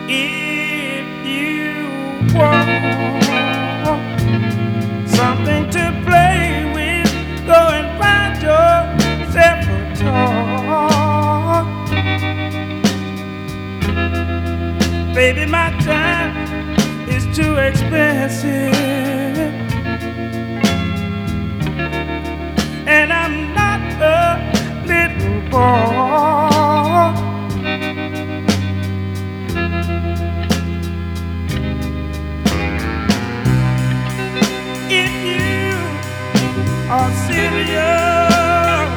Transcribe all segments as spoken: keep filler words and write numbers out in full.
If you want something to play with, go and find yourself a toy. Baby, my time is too expensive, and I'm not a little boy. If you are serious,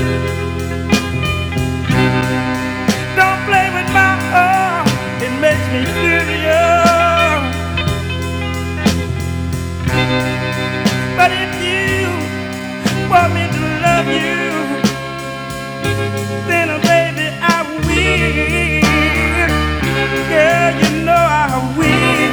don't play with my heart, it makes me furious. But if you want me to love you, then oh baby I will. Girl, you know I will.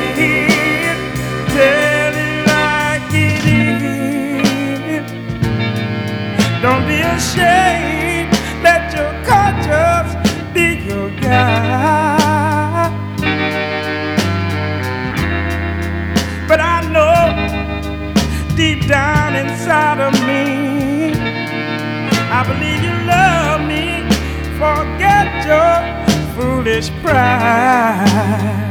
Tell it like it is. Don't be ashamed, let your conscience be your guide. But I know deep down inside of me, I believe you love me. Forget your foolish pride.